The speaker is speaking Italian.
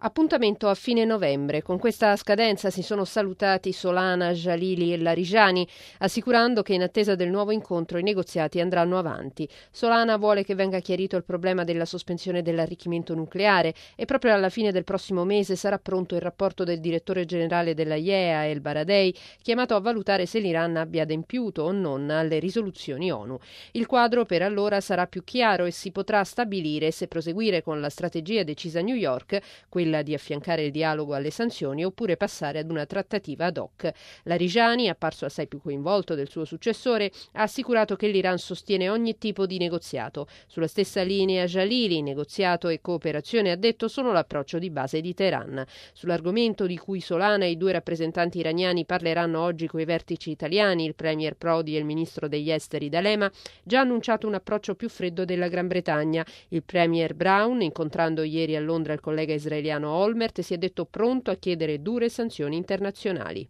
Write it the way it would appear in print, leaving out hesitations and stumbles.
Appuntamento a fine novembre. Con questa scadenza si sono salutati Solana, Jalili e Larijani, assicurando che in attesa del nuovo incontro i negoziati andranno avanti. Solana vuole che venga chiarito il problema della sospensione dell'arricchimento nucleare e proprio alla fine del prossimo mese sarà pronto il rapporto del direttore generale della IEA, El Baradei, chiamato a valutare se l'Iran abbia adempiuto o non alle risoluzioni ONU. Il quadro per allora sarà più chiaro e si potrà stabilire se proseguire con la strategia decisa a New York, quella di affiancare il dialogo alle sanzioni, oppure passare ad una trattativa ad hoc. Larijani, apparso assai più coinvolto del suo successore, ha assicurato che l'Iran sostiene ogni tipo di negoziato. Sulla stessa linea Jalili, negoziato e cooperazione, ha detto, sono l'approccio di base di Teheran. Sull'argomento di cui Solana e i due rappresentanti iraniani parleranno oggi coi vertici italiani, il premier Prodi e il ministro degli esteri D'Alema, già annunciato un approccio più freddo della Gran Bretagna. Il premier Brown, incontrando ieri a Londra il collega israeliano Olmert, si è detto pronto a chiedere dure sanzioni internazionali.